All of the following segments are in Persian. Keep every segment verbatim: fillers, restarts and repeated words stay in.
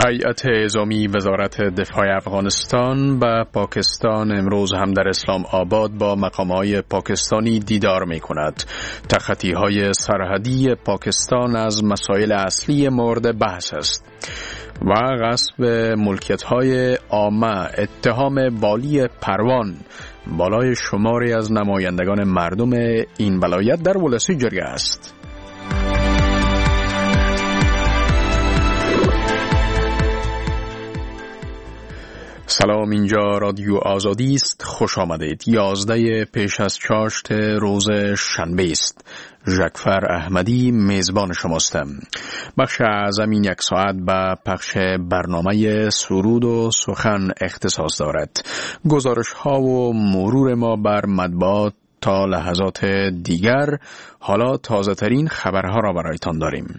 هیئت اعزامی وزارت دفاع افغانستان و پاکستان امروز هم در اسلام آباد با مقام‌های پاکستانی دیدار می‌کند. تخطی‌های سرحدی پاکستان از مسائل اصلی مورد بحث است و غصب ملکیت‌های عامه، اتهام والی پروان بالای شماری از نمایندگان مردم این ولایت در ولسی جریه است. سلام، اینجا رادیو آزادی است. خوش آمدید. یازده پیش از چاشت روز شنبه است. ژکفر احمدی میزبان شماستم. بخش اعظم این یک ساعت به پخش برنامه سرود و سخن اختصاص دارد. گزارش ها و مرور ما بر مطبوعات تا لحظات دیگر. حالا تازه ترین خبرها را برایتان داریم.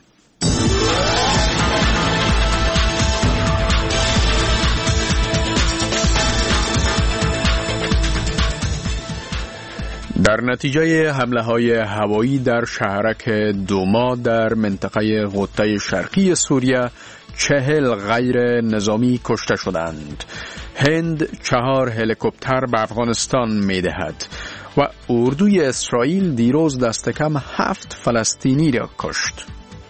در نتیجه حمله های هوایی در شهرک دوما در منطقه غوطه شرقی سوریه چهل غیر نظامی کشته شدند. هند چهار هلیکوپتر به افغانستان می دهد و اردوی اسرائیل دیروز دست کم هفت فلسطینی را کشت.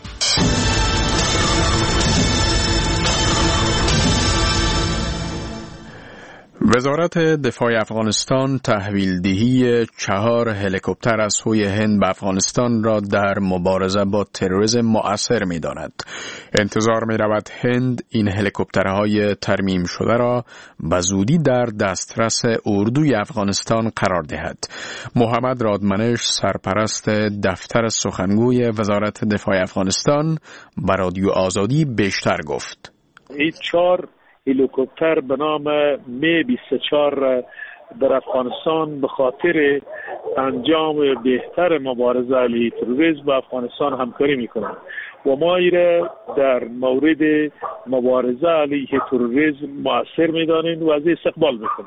وزارت دفاع افغانستان تحویل دهی چهار هلیکوپتر از سوی هند به افغانستان را در مبارزه با تروریسم مؤثر می داند. انتظار می رود هند این هلیکوپترهای ترمیم شده را به زودی در دسترس اردوی افغانستان قرار دهد. محمد رادمنش، سرپرست دفتر سخنگوی وزارت دفاع افغانستان، به رادیو آزادی بیشتر گفت. این چهار هلیکوپتر به نام می بیست و چهار در افغانستان به خاطر انجام بهتر مبارزه علیه تروریسم با افغانستان همکاری میکنند و ما ایره در مورد مبارزه علیه تروریسم مؤثر میدانیم و از استقبال میکنیم.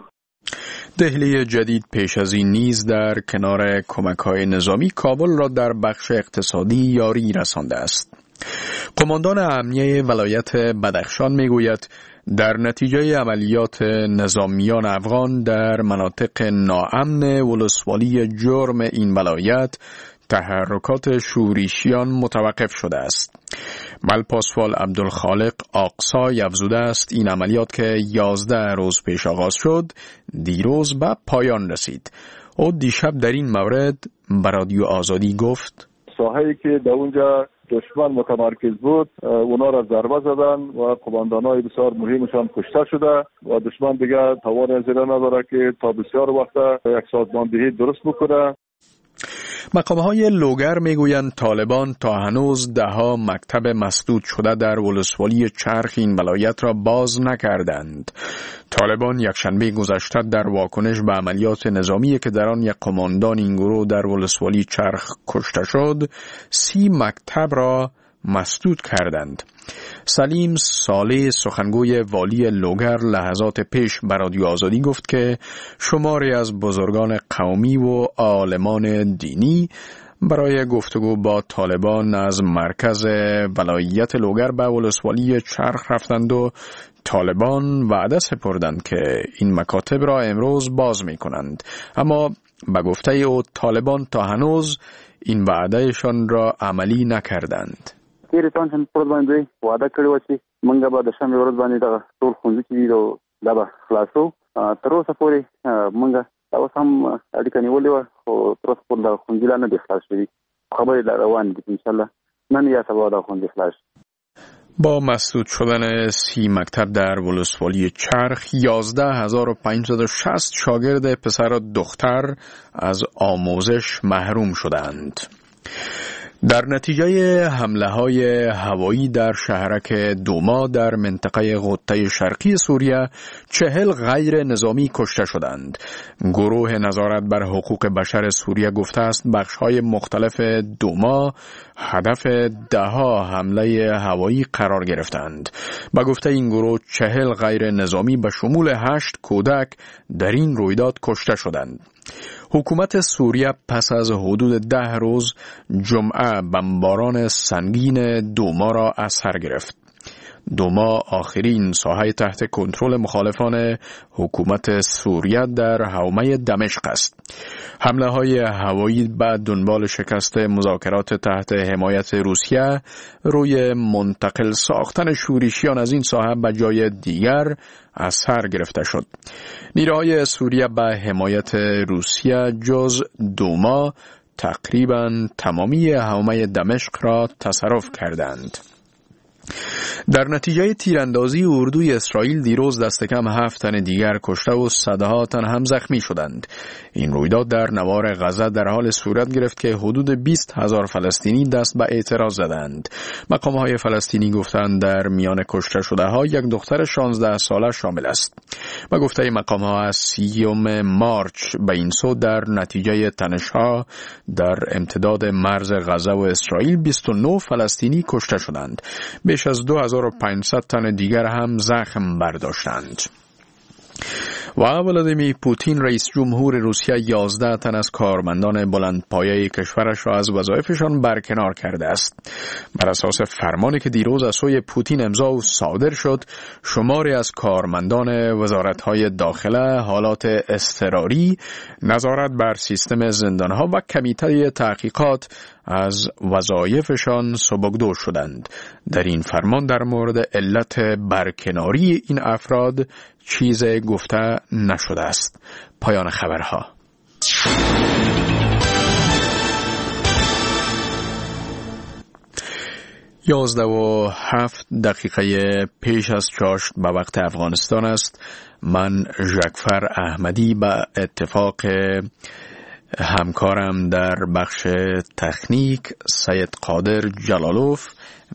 دهلی جدید پیش از این نیز در کنار کمک‌های نظامی کابل را در بخش اقتصادی یاری رسانده است. قماندان امنیه ولایت بدخشان میگوید در نتیجه عملیات نظامیان افغان در مناطق ناامن ولسوالی جرم این ولایت تحرکات شورشیان متوقف شده است. ملپاسوال عبدالخالق آقسای افزوده است این عملیات که یازده روز پیش آغاز شد دیروز به پایان رسید. او دیشب در این مورد به رادیو آزادی گفت ساحه‌ای که در اونجا دشمن متمرکز بود اونا را ضربه زدن و قماندانای بسیار مهمشان کشته شده و دشمن دیگر توان زیره نداره که تا بسیار وقت یک سازماندهی درست بکنه. مقام‌های لوگر میگویند طالبان تا هنوز دهها مکتب مسدود شده در ولسوالی چرخ این ولایت را باز نکردند. طالبان یکشنبه گذشته در واکنش به عملیات نظامی که در آن یک قماندان این گروه در ولسوالی چرخ کشته شد، سی مکتب را مسدود کردند. سلیم صالح، سخنگوی والی لوگر، لحظات پیش به رادیو آزادی گفت که شماری از بزرگان قومی و عالمان دینی برای گفتگو با طالبان از مرکز ولایت لوگر به ولسوالی چرخ رفتند و طالبان وعده سپردند که این مکاتب را امروز باز می کنند. اما به گفته او طالبان تا هنوز این وعدهشان را عملی نکردند. تیرتان هم پر باندې وعده کړی و چې موږ به د شنبه ورځ باندې د ټول ښوونځي چې د لبا خلاصو تر اوسه پورې موږ اوس هم اړیکه نیولې وه خو تر اوسه پورې د ښوونځي لا نه دي خلاص شوي. خبرې لا روانې دي، انشاءالله نن یا سبا د ښوونځي خلاص. با مسدود شدن سی مکتب در ولسوالی چرخ یازده هزار و پانصد و شصت شاگرد پسر و دختر از آموزش محروم شدند. در نتیجه حمله های هوایی در شهرک دوما در منطقه غوطه شرقی سوریه چهل غیر نظامی کشته شدند. گروه نظارت بر حقوق بشر سوریه گفته است بخش های مختلف دوما هدف دهها حمله هوایی قرار گرفتند. با گفته این گروه چهل غیر نظامی به شمول هشت کودک در این رویداد کشته شدند. حکومت سوریه پس از حدود ده روز جمعه بمباران سنگین دوما را از سر گرفت. دوما آخرین ساحه تحت کنترل مخالفان حکومت سوریه در حومه دمشق است. حمله های هوایی بعد دنبال شکست مذاکرات تحت حمایت روسیه روی منتقل ساختن شورشیان از این ساحه به جای دیگر از سر گرفته شد. نیروهای سوریه به حمایت روسیه جز دوما تقریباً تمامی حومه دمشق را تصرف کردند. در نتیجه تیراندازی اردوی اسرائیل دیروز دست کم هفت تن دیگر کشته و صدها تن هم زخمی شدند. این رویداد در نوار غزه در حال صورت گرفت که حدود بیست هزار فلسطینی دست به اعتراض زدند. مقام‌های فلسطینی گفتند در میان کشته شده ها یک دختر شانزده ساله شامل است. و گفته مقام‌ها از سیوم مارچ به این سو در نتیجه تنش‌ها در امتداد مرز غزه و اسرائیل بیست و نه فلسطینی کشته شدند. بیش از دو هزار و پانصد تن دیگر هم زخم برداشتند. و ولادیمیر پوتین رئیس جمهور روسیه یازده تن از کارمندان بلندپایه کشورش را از وظایفشان برکنار کرده است. بر اساس فرمانی که دیروز از سوی پوتین امضا و صادر شد، شماری از کارمندان وزارت‌های داخله، حالات اضطراری، نظارت بر سیستم زندان‌ها و کمیته تحقیقات از وظایفشان سبکدو شدند. در این فرمان در مورد علت برکناری این افراد چیز گفته نشده است. پایان خبرها. یازده و هفت دقیقه پیش از چاشت به وقت افغانستان است. من ژکفر احمدی به اتفاق همکارم در بخش تکنیک سید قادر جلالوف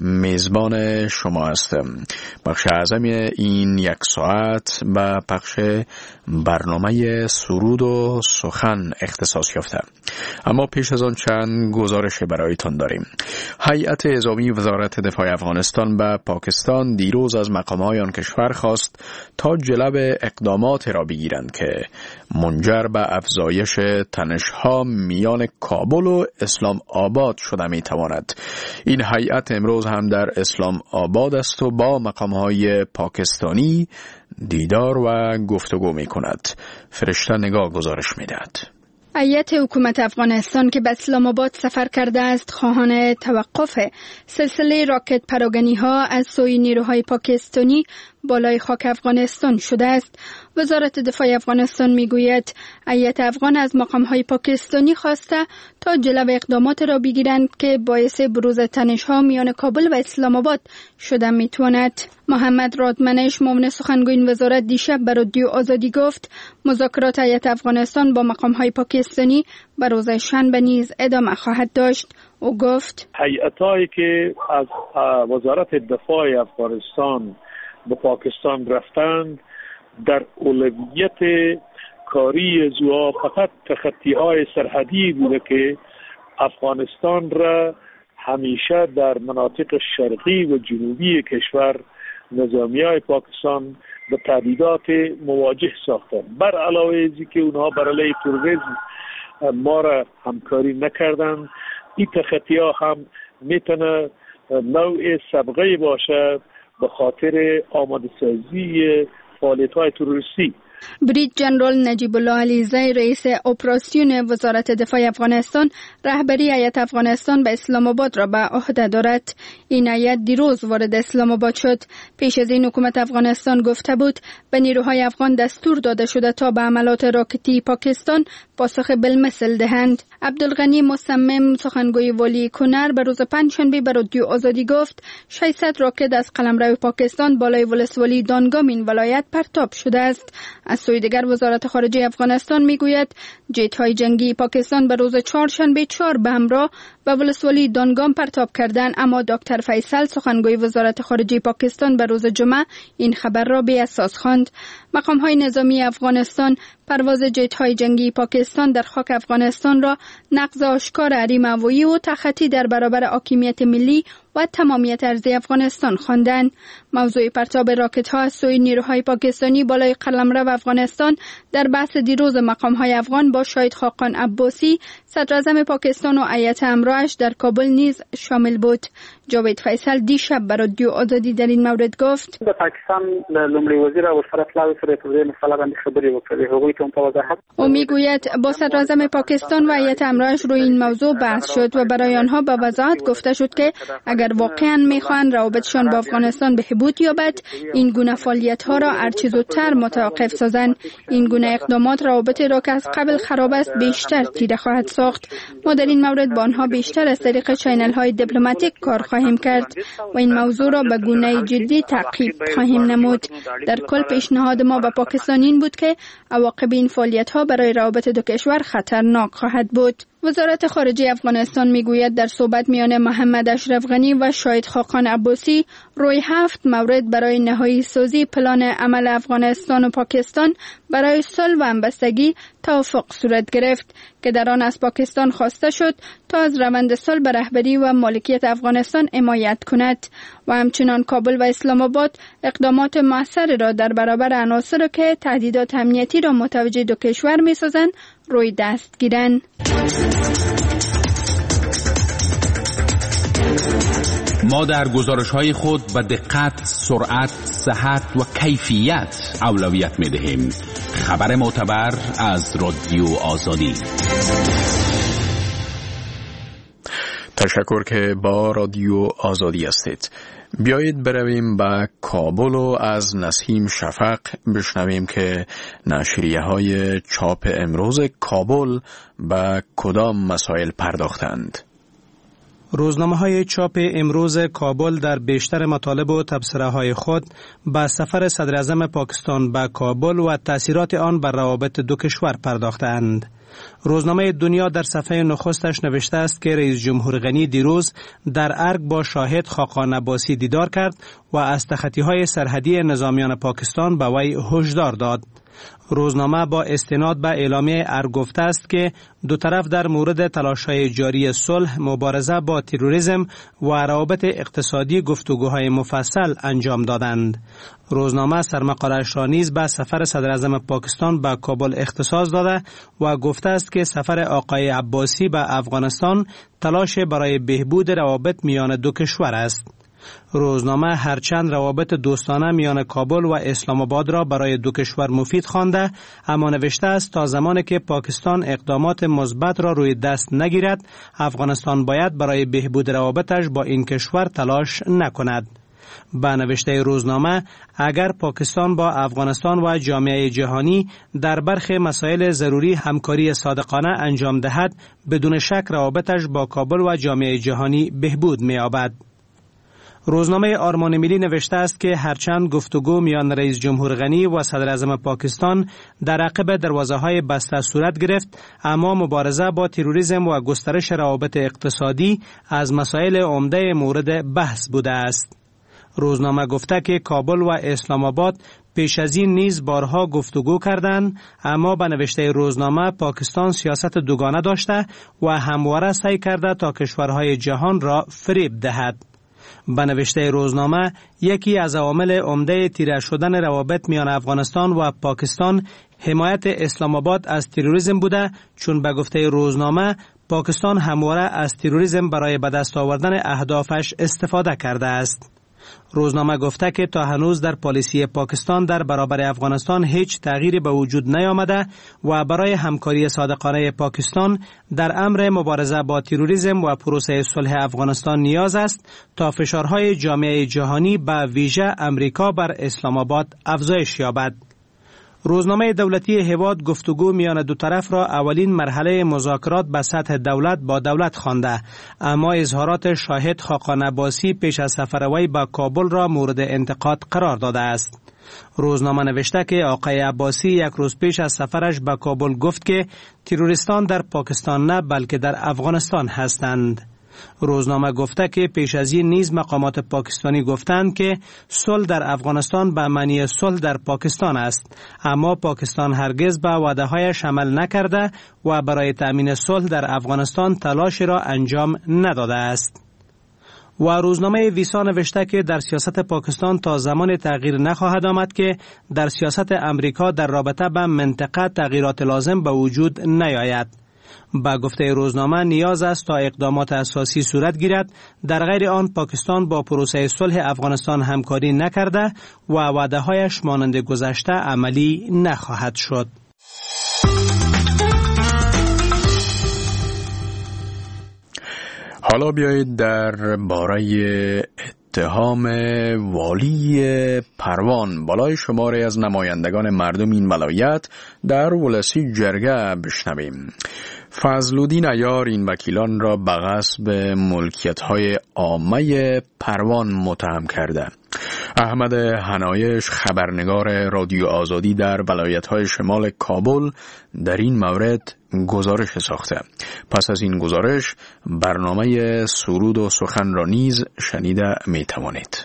میزبان شما هستم. بخش اعظم این یک ساعت به پخش برنامه سرود و سخن اختصاص یافته. اما پیش از آن چند گزارش برایتان داریم. هیئت اعزامی وزارت دفاع افغانستان به پاکستان دیروز از مقام‌های آن کشور خواست تا جلب اقدامات را بگیرند که منجر به افزایش تنش‌ها میان کابل و اسلام آباد شده می‌تواند. این هیئت امروز هم در اسلام آباد است و با مقام‌های پاکستانی دیدار و گفتگو می‌کند. فرشته نگاه گزارش می‌دهد. هیئت حکومت افغانستان که به اسلام آباد سفر کرده است خواهان توقف سلسله راکت پراگنی ها از سوی نیروهای پاکستانی بالای خاک افغانستان شده است. وزارت دفاع افغانستان میگوید هیئت افغان از مقام‌های پاکستانی خواسته تا جلو اقدامات را بگیرند که باعث بروز تنش‌ها میان کابل و اسلام آباد شده میتواند. محمد رادمنش معاون سخنگوی این وزارت دیشب به رادیو آزادی گفت مذاکرات هیئت افغانستان با مقام‌های پاکستانی به روز شنبه نیز ادامه خواهد داشت. او گفت هیئت‌هایی که از وزارت دفاع افغانستان به پاکستان رفتند در اولویت کاری زوا فقط تخطی‌های سرحدی بوده که افغانستان را همیشه در مناطق شرقی و جنوبی کشور نظامیای پاکستان به تهدیدات مواجه ساختند. بر علاوه ازی که اونها بر علیه تروریسم ما را همکاری نکردند، این تخطی‌ها هم میتونه نوع سبقه باشه به خاطر آماده سازی فعالیت‌های تروریستی. بریج جنرال نجیب الله علیزی رئیس اپراسیون وزارت دفاع افغانستان رهبری هیئت افغانستان به اسلام آباد را به عهده دارد. این هیئت دیروز وارد اسلام آباد شد. پیش از این حکومت افغانستان گفته بود به نیروهای افغان دستور داده شده تا به حملات راکتی پاکستان پاسخ بالمثل دهند. عبدالغنی مصمم سخنگوی والی کنر به روز پنجشنبه به رادیو آزادی گفت ششصد راکت از قلمرو پاکستان بالای ولسوالی دانگام این ولایت پرتاب شده است. از سوی دیگر وزارت خارجه افغانستان میگوید جت های جنگی پاکستان به روز چهارشنبه چهار به همراه به ولسوالی دانگام پرتاب کردند، اما دکتر فیصل سخنگوی وزارت خارجه پاکستان به روز جمعه این خبر را بی اساس خواند. مقام های نظامی افغانستان پرواز جت های جنگی پاکستان در خاک افغانستان را نقض آشکار حریم هوایی و تخطی در برابر حاکمیت ملی و تمامیت ارضی افغانستان خواندند. موضوع پرتاب راکت ها از سوی نیروهای پاکستانی بالای قلمرو افغانستان در بحث دیروز مقام های افغان با شاهد خاقان عباسی صدر اعظم پاکستان و هیئت امر همراهش در کابل نیز شامل بود. جاوید فیصل دیشب به رادیو آزادی در این مورد گفت: د پاکستان لومړي وزیر او سرپرست سره په دې مسله باندې خبرې وکړې. هغوی ته هم وضاحت. او میگوید با صدر اعظم پاکستان و هیئت همراهش روی این موضوع بحث شد و برای آنها به وضاحت گفته شد که اگر واقعا میخواهند روابطشان با افغانستان بهبود یابد، این گونه فعالیت ها را هرچه زودتر متوقف سازند. این گونه اقدامات روابطی را که از قبل خراب است بیشتر تیره خواهد ساخت. ما در این مورد با آنها بیشتر از طریق چینل های دیپلماتیک کار خواهیم کرد و این موضوع را به گونه جدی تعقیب خواهیم نمود. در کل پیشنهاد ما به پاکستان این بود که عواقب این فعالیت ها برای روابط دو کشور خطرناک خواهد بود. وزارت خارجه افغانستان میگوید در صحبت میان محمد اشرف غنی و شاهد خاقان عباسی روی هفت مورد برای نهایی سازی پلان عمل افغانستان و پاکستان برای صلح و همبستگی توافق صورت گرفت که در آن از پاکستان خواسته شد تا از روند صلح به رهبری و مالکیت افغانستان حمایت کند و همچنان کابل و اسلام آباد اقدامات موثر را در برابر عناصر که تهدیدات امنیتی را متوجه دو کشور می‌سازند روی دست گیرند. ما در گزارش‌های خود به دقت، سرعت، صحت و کیفیت اولویت می‌دهیم. خبر معتبر از رادیو آزادی. تشکر که با رادیو آزادی هستید. بیایید برویم به کابل و از نسیم شفق بشنویم که نشریه های چاپ امروز کابل به کدام مسائل پرداختند. روزنامه های چاپ امروز کابل در بیشتر مطالب و تبصره های خود به سفر صدر اعظم پاکستان به کابل و تأثیرات آن بر روابط دو کشور پرداختند. روزنامه دنیا در صفحه نخستش نوشته است که رئیس جمهور غنی دیروز در ارگ با شاهد خاقان عباسی دیدار کرد و از تخطی‌های سرحدی نظامیان پاکستان به وی هشدار داد. روزنامه با استناد به اعلامیه ارگ گفته است که دو طرف در مورد تلاش‌های جاری صلح، مبارزه با تروریسم و روابط اقتصادی گفتگوهای مفصل انجام دادند. روزنامه سرمقاله‌اش را نیز به سفر صدر اعظم پاکستان به کابل اختصاص داده و گفته است که سفر آقای عباسی به افغانستان تلاش برای بهبود روابط میان دو کشور است. روزنامه هرچند روابط دوستانه میان کابل و اسلام آباد را برای دو کشور مفید خوانده، اما نوشته است تا زمانی که پاکستان اقدامات مثبت را روی دست نگیرد، افغانستان باید برای بهبود روابطش با این کشور تلاش نکند. به نوشته روزنامه، اگر پاکستان با افغانستان و جامعه جهانی در برخی مسائل ضروری همکاری صادقانه انجام دهد، بدون شک روابطش با کابل و جامعه جهانی بهبود می‌یابد. روزنامه آرمان ملی نوشته است که هرچند گفتگو میان رئیس جمهور غنی و صدر اعظم پاکستان در عقب دروازه‌های بسته صورت گرفت، اما مبارزه با تروریسم و گسترش روابط اقتصادی از مسائل عمده مورد بحث بوده است. روزنامه گفته که کابل و اسلام آباد پیش از این نیز بارها گفتگو کردند، اما به نوشته روزنامه پاکستان سیاست دوگانه داشته و همواره سعی کرده تا کشورهای جهان را فریب دهد. به نوشته روزنامه، یکی از عوامل عمده تیره شدن روابط میان افغانستان و پاکستان حمایت اسلام آباد از تروریسم بوده، چون به گفته روزنامه پاکستان همواره از تروریسم برای به دست آوردن اهدافش استفاده کرده است. روزنامه گفته که تا هنوز در پالیسی پاکستان در برابر افغانستان هیچ تغییری به وجود نیامده و برای همکاری صادقانه پاکستان در امر مبارزه با تروریسم و پروسه صلح افغانستان نیاز است تا فشارهای جامعه جهانی به ویژه امریکا بر اسلام آباد افزایش یابد. روزنامه دولتی هواد گفتگو میان دو طرف را اولین مرحله مذاکرات به سطح دولت با دولت خوانده، اما اظهارات شاهد خاقان عباسی پیش از سفر وی به کابل را مورد انتقاد قرار داده است. روزنامه نوشته که آقای عباسی یک روز پیش از سفرش به کابل گفت که تروریستان در پاکستان نه بلکه در افغانستان هستند. روزنامه گفته که پیش از این نیز مقامات پاکستانی گفتند که صلح در افغانستان به معنی صلح در پاکستان است، اما پاکستان هرگز به وعده‌هایش عمل نکرده و برای تأمین صلح در افغانستان تلاشی را انجام نداده است. و روزنامه ویسا نوشته که در سیاست پاکستان تا زمان تغییر نخواهد آمد که در سیاست امریکا در رابطه با منطقه تغییرات لازم به وجود نیاید. با گفته روزنامه نیاز است تا اقدامات اساسی صورت گیرد، در غیر آن پاکستان با پروسه صلح افغانستان همکاری نکرده و وعده‌هایش مانند گذشته عملی نخواهد شد. حالا بیایید در باره اتهام والی پروان بالای شماری از نمایندگان مردم این ولایت در ولسی جرگه بشنویم. فضلالدین عیار این وکیلان را به غصب ملکیت‌های عامه پروان متهم کرده. احمد حنایش خبرنگار رادیو آزادی در ولایت‌های شمال کابل در این مورد گزارش ساخته. پس از این گزارش برنامه سرود و سخن را نیز شنیده می توانید.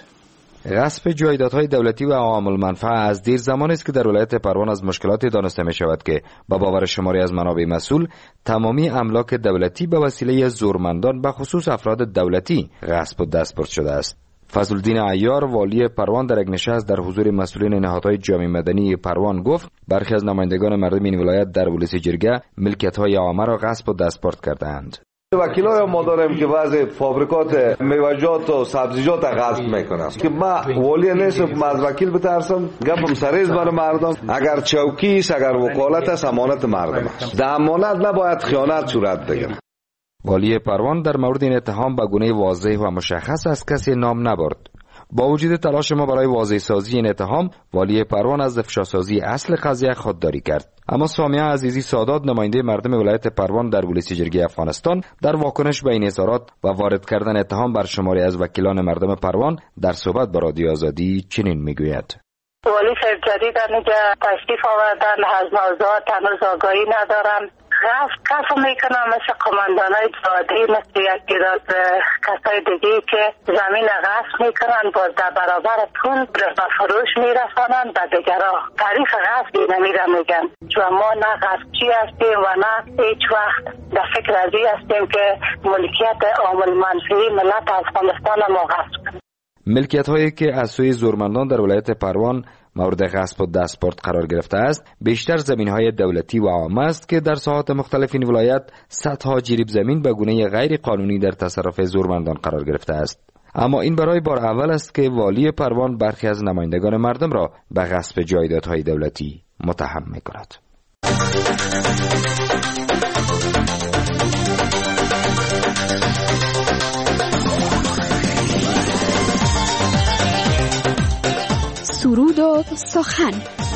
غصب جایدادهای دولتی و عوام المنفعه از دیر زمانی است که در ولایت پروان از مشکلاتی دانسته می شود که با باور شماری از منابع مسئول تمامی املاک دولتی به وسیله زورمندان به خصوص افراد دولتی غصب و دستبرد شده است. فضلالدین عیار والی پروان در یک نشست در حضور مسئولین نهادهای جامعه مدنی پروان گفت برخی از نمایندگان مردم این ولایت در ولسی جرگه ملکیت‌های عامه را غصب و دستبرد کردند. وکیلای ما داریم که بعضی فابریکات میوه‌جات و سبزیجات غصب میکنن که ما والی نیستم که از وکیل بترسم، گپم سریز بر مردم. اگر چوکی است، اگر وکالت است، امانت مردم است. در امانت نباید خیانت صورت بگیرد. والی پروان در مورد این اتهام به گونه واضح و مشخص از کسی نام نبرد. با وجود تلاش ما برای واضح سازی این اتهام، والی پروان از افشاسازی اصل قضیه خودداری کرد. اما سامیه عزیزی سادات نماینده مردم ولایت پروان در ولسی جرگه افغانستان در واکنش به این اظهارات و وارد کردن اتهام بر شماری از وکیلان مردم پروان در صحبت با رادیو آزادی چنین میگوید: والی صاحب جدیدن اینجا تشریف آوردن، از موضوعات هنوز آگاهی ندارن. غصب کسا میکنن مثل قماندانای جادی، مثل یک گیراد کسای دیگه که زمین غصب میکنن، باز در برابر پول به فروش میرسانن و دیگرها تعریف غصب نمیره میگن. چون ما نه غصبچی هستیم و نه هیچ وقت در فکر ازی هستیم که ملکیت عامل منفعی ملت افغانستان ما غصب کنیم. ملکیت هایی که از سوی زورمندان در ولایت پروان مورد غصب و دستبرد قرار گرفته است بیشتر زمین های دولتی و عامه است که در ساحات مختلف این ولایت صدها جریب زمین به گونه غیر قانونی در تصرف زورمندان قرار گرفته است. اما این برای بار اول است که والی پروان برخی از نمایندگان مردم را به غصب جایدادهای دولتی متهم می‌کند. سرود و سخن.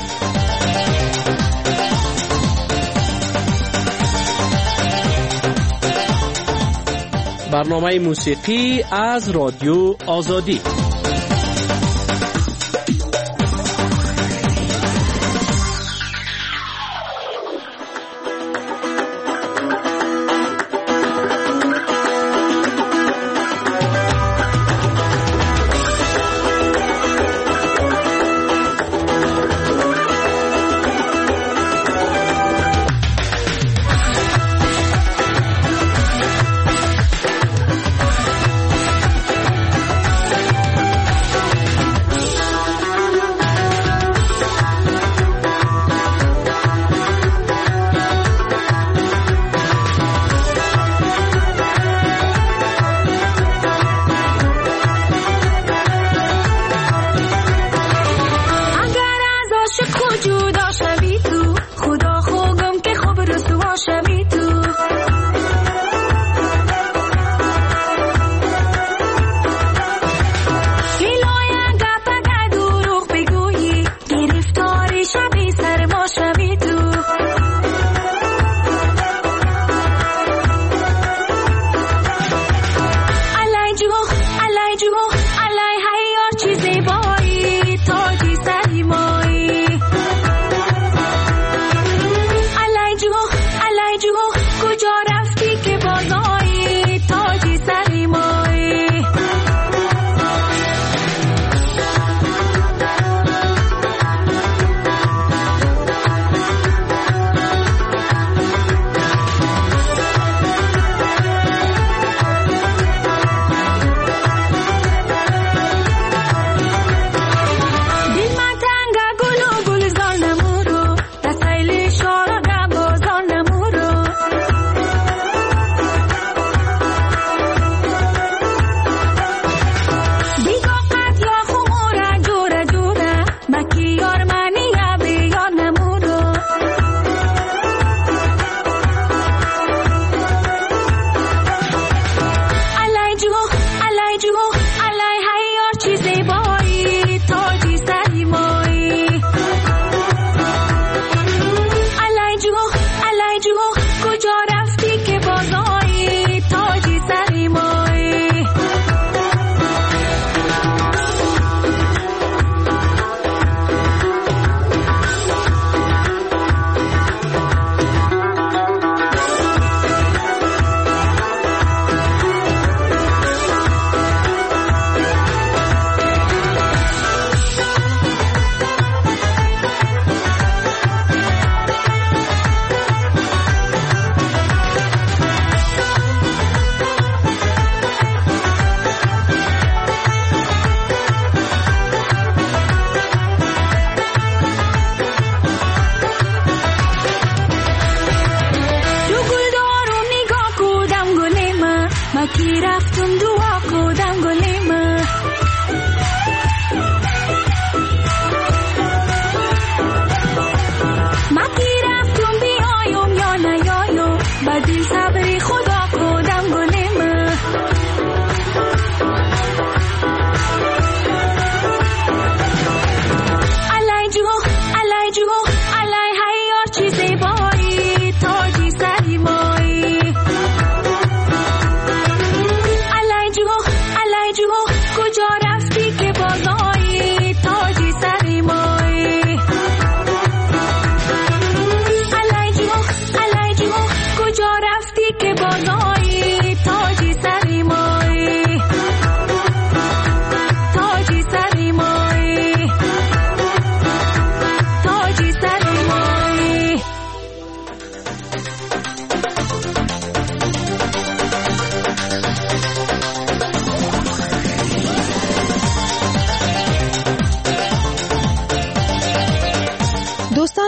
برنامه موسیقی از رادیو آزادی.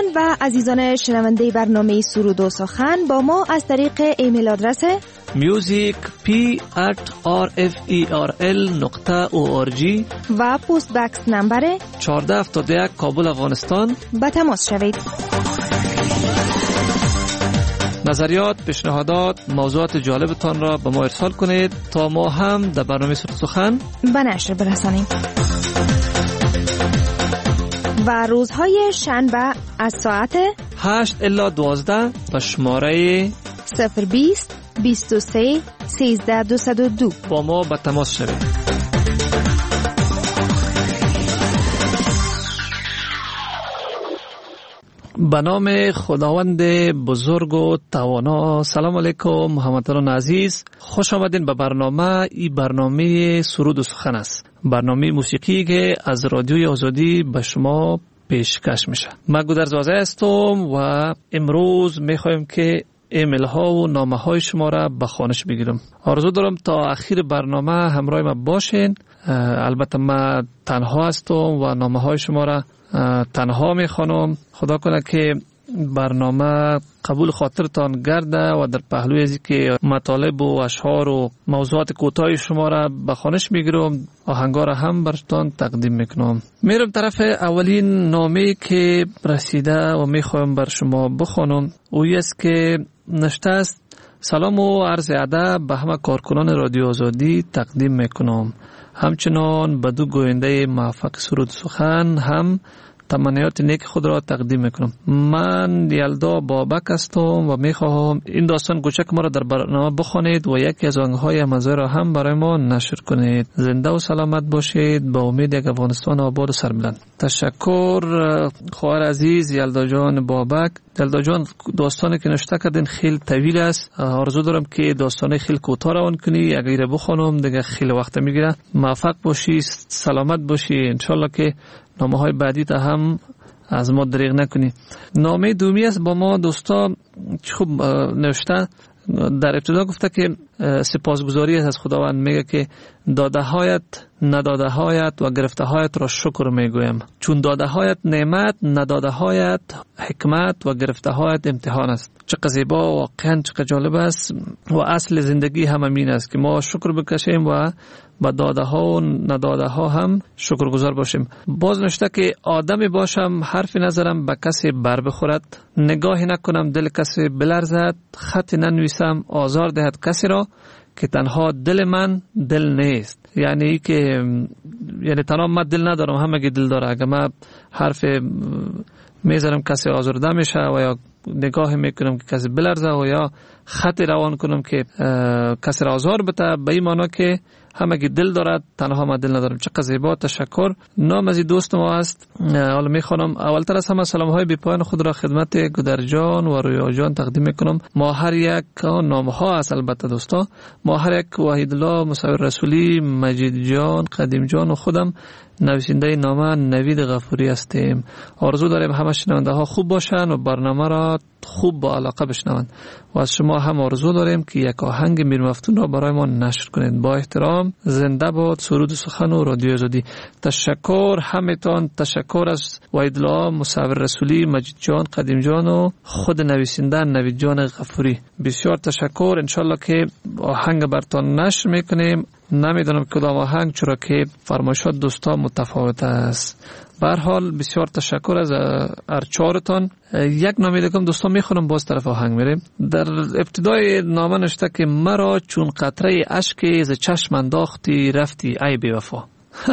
دوستان و عزیزان شنونده برنامه سرود و سخن با ما از طریق ایمیل آدرس music p at r f e r l نقطه او آر جی و پست بکس نمبر چهارده هفتاد و یک کابل افغانستان به تماس شوید. نظریات، پیشنهادات، موضوعات جالبتان را به ما ارسال کنید تا ما هم در برنامه سرود سخن به نشر برسانیم. و روزهای شنبه از ساعت هشت الی دوازده به شماره صفر بیست بیست و سه سیزده دویست و دو با ما به تماس شوید. به نام خداوند بزرگ و توانا. سلام علیکم هموطنان عزیز، خوش آمدین به برنامه. این برنامه سرود و سخن است، برنامه موسیقی که از رادیوی آزادی به شما پیشکش میشه. من گودرز وازه هستم و امروز میخوایم که ایمیل ها و نامه های شما را به خوانش بگیرم. آرزو دارم تا اخیر برنامه همراه ما باشین. البته من تنها هستم و نامه های شما را تنها میخوانم. خدا کنه که برنامه قبول خاطرتان گرده و در پهلوی ازی که مطالب و اشعار و موضوعات کوتاه شما را به خوانش میگیرم، آهنگا را هم براتون تقدیم میکنم. میرم طرف اولین نامه که رسیده و میخوایم بر شما بخوانم. اویی است که نشته است: سلام و عرض ادب به همه کارکنان رادیو آزادی تقدیم میکنم. همچنان به دو گوینده موفق سرود سخن هم تمنیات نیک خود را تقدیم میکنم. من یلدا بابک هستم و میخواهم این داستان کوچک ما را در برنامه بخوانید و یکی از آهنگ‌های مزه را هم برای ما نشر کنید. زنده و سلامت باشید. با امید یک افغانستان آباد و سربلند. تشکر خواهر عزیز یلدا جان بابک. یلدا جان، داستانی که نوشته کردین خیلی طویل است. آرزو دارم که داستان خیلی کوتاه روان کنی. اگر بخوانم دیگه خیلی وقت میگیره. موفق باشی، سلامت باشی. انشالله که نامه های بعدی تا هم از ما دریغ نکنی. نامه دومی است با ما دوستا خوب نوشته. در ابتدا گفته که سپاسگزاری از خداوند، میگه که داده هایت نداده هایت و گرفته هایت را شکر میگویم، چون داده هایت نعمت، نداده هایت حکمت و گرفته هایت امتحان است. چقدر زیبا، واقعا چقدر جالب است و اصل زندگی هم همین است که ما شکر بکشیم و با داده ها و نداده ها هم شکرگزار باشیم. باز نوشته که آدمی باشم حرفی نظرم به کسی بر بخورد، نگاهی نکنم دل کسی بلرزد، خطی ننویسم آزار دهد کسی را که تنها دل من دل نیست. یعنی که یعنی تنها من دل ندارم، همه که دل داره. اگر من حرف میذارم کسی آزرده میشه و یا نگاه میکنم که کسی بلرزه و یا خطی روان کنم که کسی را آزار بده، به این معنی که همه که دل دارد تنها من دل ندارم. چقدر زیبا. تشکر. نام از دوست ما است. حالا میخوانم. اولتر از همه سلام های بی پایان خود را خدمت گودر جان و رویا جان تقدیم میکنم. ما هر یک نام ها است البته دوستا. ما هر یک وحید الله مصور رسولی، مجید جان، قدیم جان و خودم نویسنده نامه نوید غفوری هستیم. آرزو داریم همه شنونده ها خوب باشن و برنامه را خوب با علاقه بشنوند و از شما هم آرزو داریم که یک آهنگ میر مفتون را برای ما نشر کنید. با احترام، زنده باد سرود و سخن و رادیو آزادی. تشکر همتان. تشکر از وحید الله مصور رسولی، مجید جان، قدیم جان و خود نویسنده نوید جان غفوری. بسیار تشکر. انشالله که آهنگ براتون نشر میکنیم. نمیدونم کدام آهنگ، چرا که فرمایشات دوستا متفاوت است. به هر حال بسیار تشکر از ارچارتان. یک نامه دیگه دوستا میخونم، باز طرف آهنگ میریم. در ابتدای نامه نوشته که مرا چون قطره اشک ز چشم انداختی رفتی ای بی وفا.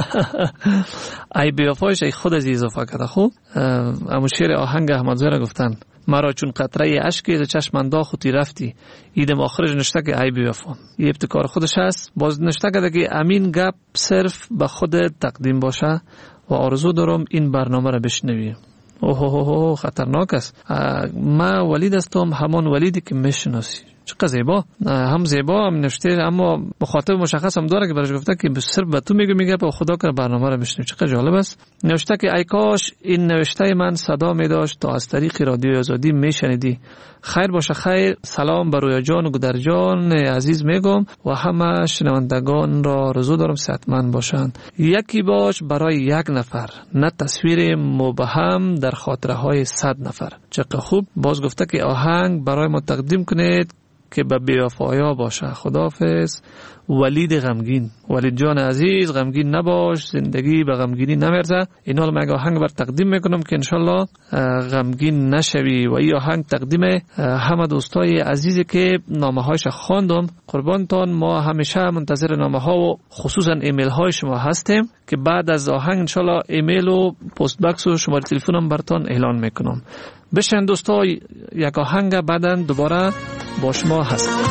ای بی وفایش ای خود از اضافه کرده. خوب همون شعر آهنگ احمدزاده گفتن مرا چون قطره اشکی ز چشم انداختی رفتی. ایدم آخرش نشته که ای بی وفا. این ابتکار خودش هست. باز نشته که دیگه امین گپ صرف به خود تقدیم باشه و آرزو دارم این برنامه را بشنوی. اوه اوه اوه خطرناک است. من ولید هستم، همان ولیدی که میشناسی. چقدر زیبا، هم زیبا هم نوشته، اما مخاطب مشخص هم داره که برای گفته که صرف به تو میگه میگه به خدا کنه برنامه رو بشنوی. چقدر جالب است. نوشته که ای کاش این نوشته من صدا می داشت تا از طریق رادیو آزادی میشنیدی. خیر باشه خیر. سلام بر رویا جان و گودر جان عزیز میگم و همه شنوندگان را رجا دارم صحتمند باشند. یکی باش برای یک نفر، نه تصویر مبهم در خاطره های صد نفر. چقدر خوب. باز گفته که آهنگ برای ما تقدیم کنید که به بی‌وفایا باشه. خداحافظ. ولید غمگین. ولید جان عزیز غمگین نباش، زندگی به غمگینی نمیرزه. اینا رو من آهنگ بر تقدیم میکنم که انشالله غمگین نشوی. و این آهنگ تقدیم همه دوستای عزیزی که نامه هایش خواندم. قربانتان، ما همیشه منتظر نامه ها و خصوصا ایمیل های شما هستیم که بعد از آهنگ انشالله ایمیل و پست باکس و شماره تلفنم براتون اعلان میکنم. بشن دوستا یک آهنگ، بعداً دوباره با شما هستم.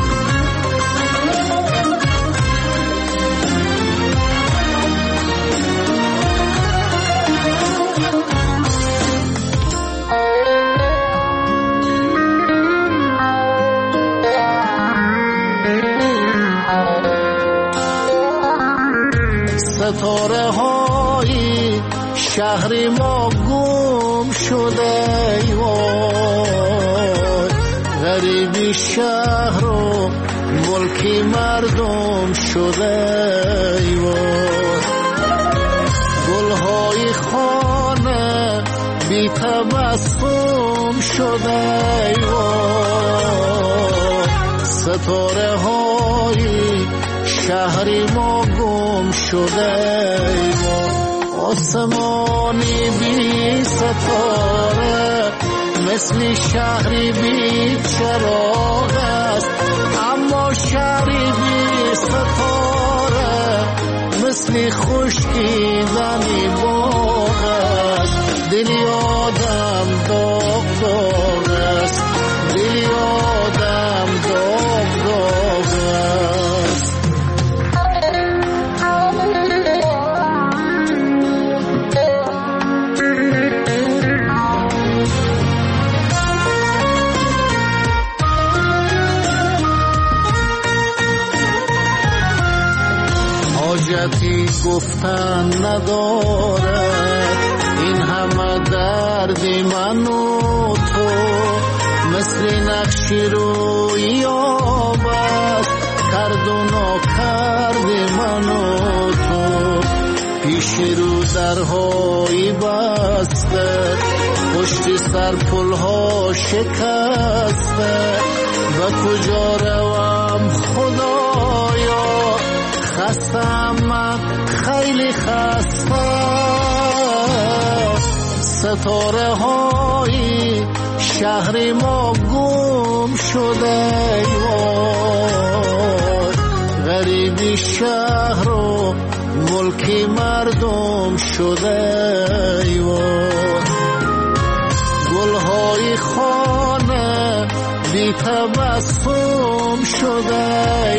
ستاره های شهر ما گم شده، وای غریبی شهر و ملکی مردم شده، وای گلهای خانه بی تبسم شده، وای ستاره های شهری ما گم شده، آسمانی بی ستاره مثل شهری بی چراغ است، اما شهری بی ستاره مثل خشکیدنی باغ است. دلی آدم داغ داغ است، دلی آدم داغ داغ است. حاجتی گفتن ندارد این همه درد من و تو، مثل نقشی روی آب است کرد و ناکرد من و تو. پیش رو درهای بسته، پشت سر پلها شکسته، و کجا روم خدایا، خستم من خیلی خسته. ستاره های شهر ما گم شده، وای غریبی شهر و ملکی مردم شده، وای گلهای خانه بی تبسم شده،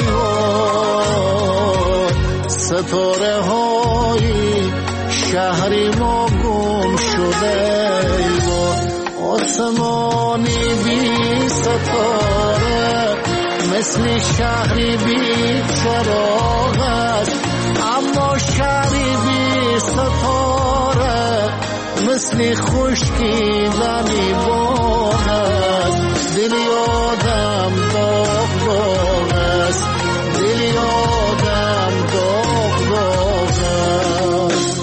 وای ستاره های شهری ما گم شده، وای آسمانی بی ستاره مثل شهری بی چراغ است، اما شهری بی ستاره مثل خشکیدنی باغ است. دلی آدم داغ داغ است، دلی آدم داغ داغ است.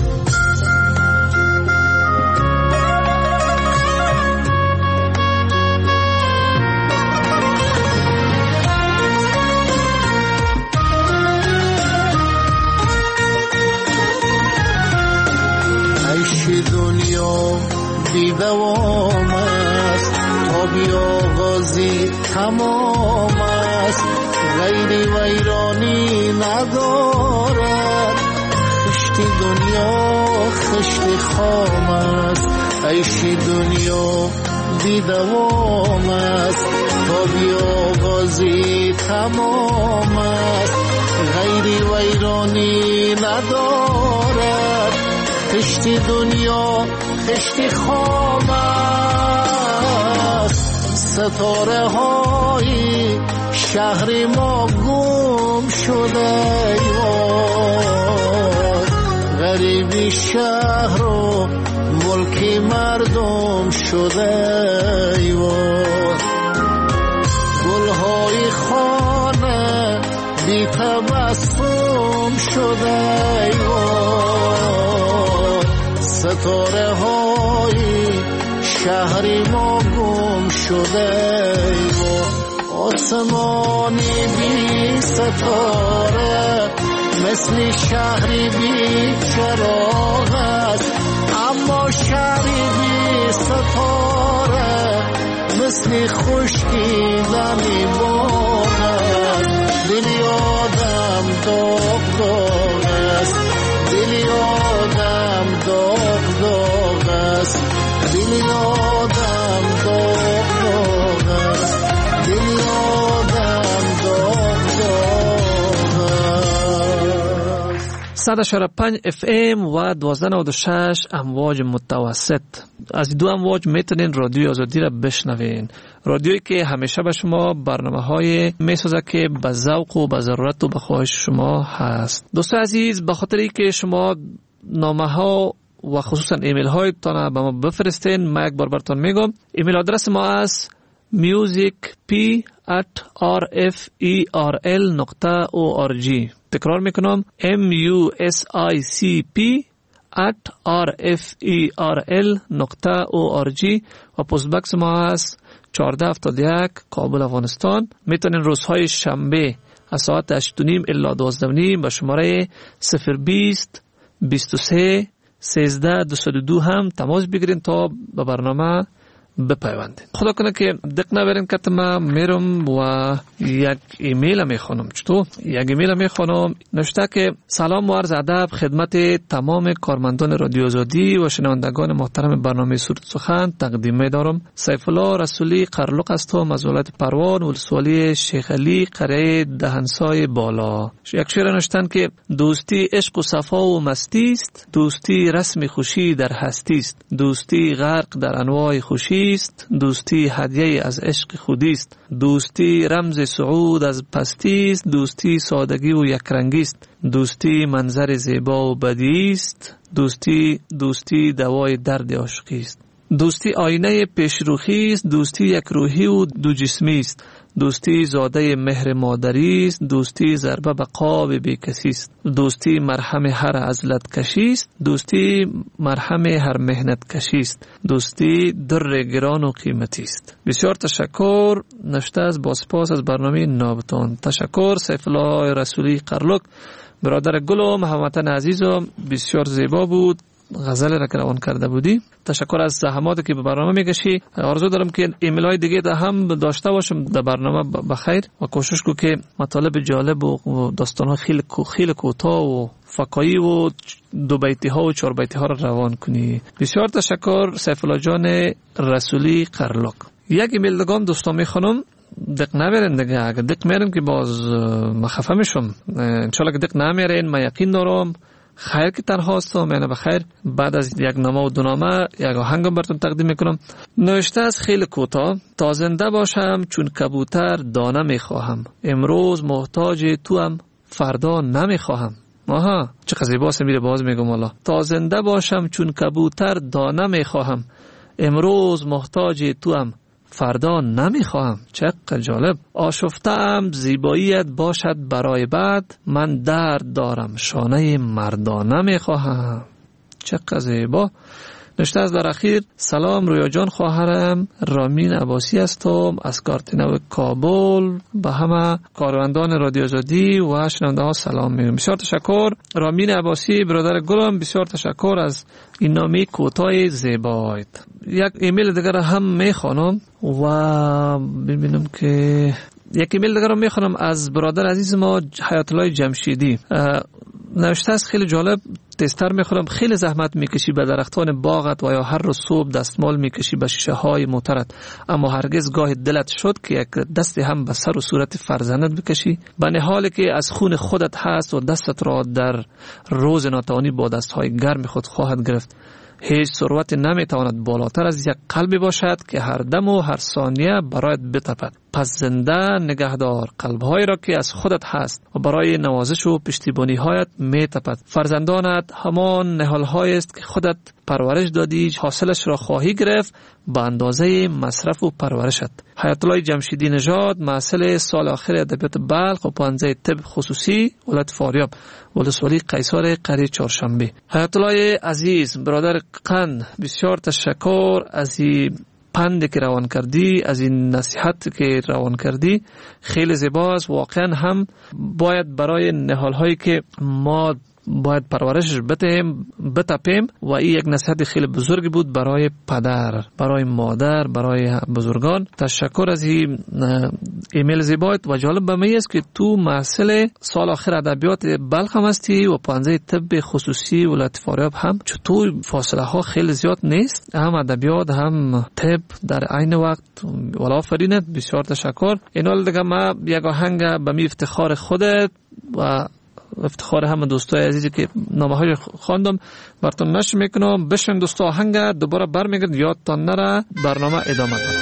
دنیا بی دوام است، تا بی آغازی تمام است، غیری ویرانی ندارد. خشتی دنیا خشتی خام است، عیشی دنیا بی دوام است، تا بی آغازی تمام است، غیری ویرانی ندارد. خشتی دنیا خشتی خام است، ستاره های شهر ما گم شده وای غریبی شهر و ملک مردم شده وای گلهای خانه بی تبسم شده وای ستاره های شهر ما گم شده آسمانی بی ستاره مثل شهری بی چراغ است اما شهری بی ستاره مثل خشکیدن باغ است دل آدم داغ داغ است دل آدم داغ داغ است دل آدم داغ داغ است دل آدم داغ داغ است. صد و شش و پنج اف ام و دوازده و نود و شش امواج متوسط. از دو امواج میتونین رادیو آزادی را بشنوین. رادیویی که همیشه به شما برنامه های میسازه که به ذوق و به ضرورت و به خواهش شما هست. دوستان عزیز، به خاطر اینکه شما نامه ها و خصوصا ایمیل هایتان به ما بفرستین، ما یک بار براتون میگم. ایمیل آدرس ما است musicp at rferl نقطه org. تکرار میکنم musicp at rferl نقطه org و پست بکس ما است چهارده هفتاد و یک کابل افغانستان. میتونین روزهای شنبه از ساعت هشت و نیم الی دوازده و نیم به شماره صفر بیست بیست و سه سیزده دویست و دو هم تماس بگیرین تا به برنامه بپیوندین. خدا کنه که دق نبرین که ما میرم و یک ایمیل میخونم. چطور؟ یک ایمیل میخونم نوشته که سلام و عرض ادب خدمت تمام کارمندان رادیو آزادی و شنوندگان محترم برنامه سرود سخن تقدیم می‌دارم. سیف الله رسولی قرلق هستم از ولایت پروان ولسوالی شیخ علی قریه دهنسای بالا. یک شعر نوشتن که دوستی عشق و صفا و مستی است، دوستی رسم خوشی در هستی است، دوستی غرق در انواع خوشی است، دوستی هدیه از عشق خودی است، دوستی رمز صعود از پستی است، دوستی سادگی و یکرنگی است، دوستی منظر زیبا و بدی است، دوستی دوستی دوای درد عاشقی است، دوستی آینه پیشروخی است، دوستی یک روحی و دو جسمی است، دوستی زاده مهر مادری است، دوستی ضربه به قاب بیکسی است، دوستی مرهم هر عزلت کشی است، دوستی مرهم هر مهنت کشی است، دوستی در گران و قیمتی است. بسیار تشکر. نوشته از باسپاس از برنامه نابتان. تشکر سیف الله رسولی قرلک. برادر گلم هموطن عزیزم، بسیار زیبا بود غزل را که روان کرده بودی. تشکر از زحماتی که به برنامه میکشی. آرزو دارم که ایمیل های دیگه ده هم داشته باشم در برنامه بخیر و کوشش کو که مطالب جالب و داستان ها خیلی خیلی کوتاه و فکایی و دو بیتی ها و چهار بیتی ها را روان کنی. بسیار تشکر سیف الله جان رسولی قرلک. یک ایمیل دیگه هم دوستان میخوانم، دق نمیرین دیگه. اگه دق میرین که باز مخفه میشم. انشالله که دق نمیرین ما یقین دارم خیر که تنها هستم. یعنی بخیر. بعد از یک نامه و دو نامه یک آهنگم براتون تقدیم میکنم. نوشته از خیلی کوتاه. تا زنده باشم چون کبوتر دانه میخواهم، امروز محتاج تو هم فردا نمیخواهم. آها چه زیباست. میره باز میگم والا. تا زنده باشم چون کبوتر دانه میخواهم، امروز محتاج تو هم فردا نمیخواهم. چقدر جالب. آشفته‌ام زیباییت باشد برای بعد، من درد دارم شانه مردانه میخواهم. چقدر زیبا. نوشته از در اخیر. سلام رویا جان، خواهرم رامین عباسی هستم از کارتینو کابل. به همه کارمندان رادیو آزادی و شنونده ها سلام میگم. بسیار تشکر رامین عباسی برادر گلم. بسیار تشکر از این نامه کوتاه زیبایت. یک ایمیل دیگر هم میخوانم و ببینم که یک ایمیل دیگر هم میخوانم از برادر عزیز ما حیات الله جمشیدی. نوشته است خیلی جالب. تستر میخورم خیلی زحمت میکشی به درختان باغت و یا هر روز صبح دستمال میکشی به شیشه های موترت، اما هرگز گاه دلت شد که یک دست هم به سر و صورت فرزندت بکشی، به نحالی که از خون خودت هست و دستت را در روز ناتوانی با دستهای گرم خود خواهد گرفت. هیچ ثروت نمیتواند بالاتر از یک قلبی باشد که هر دم و هر ثانیه برایت بتپد. پس زنده نگهدار قلبهایی را که از خودت هست و برای نوازش و پشتیبانی هایت میتپد. فرزندانت همان نهالهایی است که خودت پرورش دادی، حاصلش را خواهی گرفت به اندازه مصرف و پرورشت. حیات الله جمشیدی نژاد، محصل سال آخر ادبیات بلخ و پانزده طب خصوصی ولایت فاریاب، ولسوالی قیصر قریه چهارشنبه. حیات الله عزیز برادر قند، بسیار تشکر از این پند که روان کردی، از این نصیحت که روان کردی، خیلی زیباست. واقعا هم باید برای نهال هایی که ما باید پرورشش بتیم بتپیم و این یک نصیحت خیلی بزرگی بود برای پدر، برای مادر، برای بزرگان. تشکر از این ایمیل زیبایت و جالب به من است که تو محصل سال آخر ادبیات بلخ هم هستی و پانزده طب خصوصی ولایت فاریاب هم. چطور فاصله ها خیلی زیاد نیست، هم ادبیات هم طب در عین وقت. والا آفرینت، بسیار تشکر. اینال دیگه ما یک آهنگ به می افتخار خودت و افتخار همه دوستای عزیزی که نامه های خواندم براتون نشر میکنم. بشنوین دوستا آهنگ، دوباره برمیگرد، یادتان نره. برنامه ادامه داره.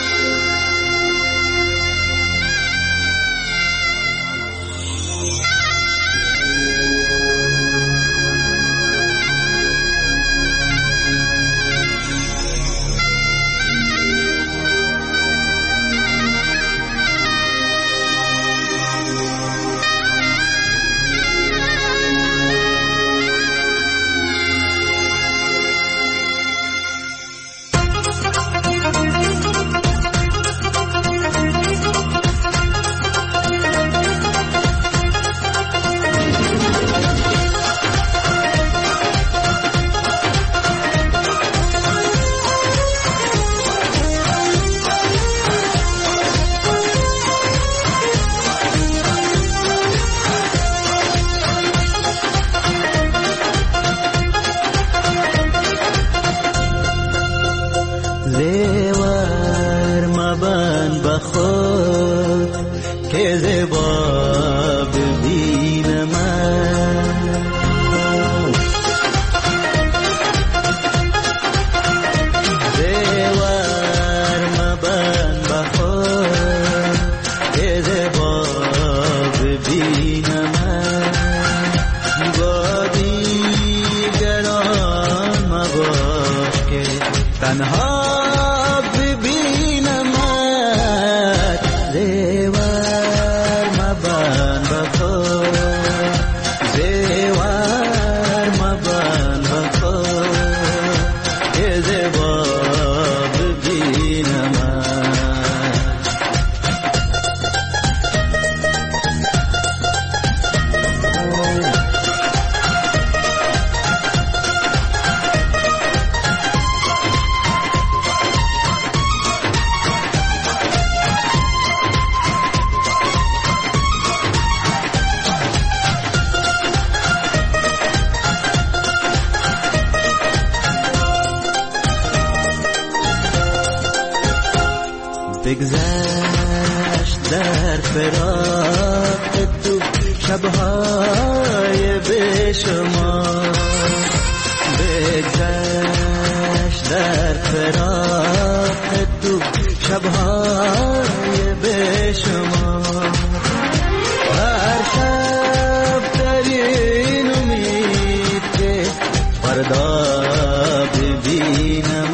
بگذشت در فراق تو شبهای بیشمار، بگذشت در فراق تو شبهای بیشمار. هر شب در این امید که فردا ببینم،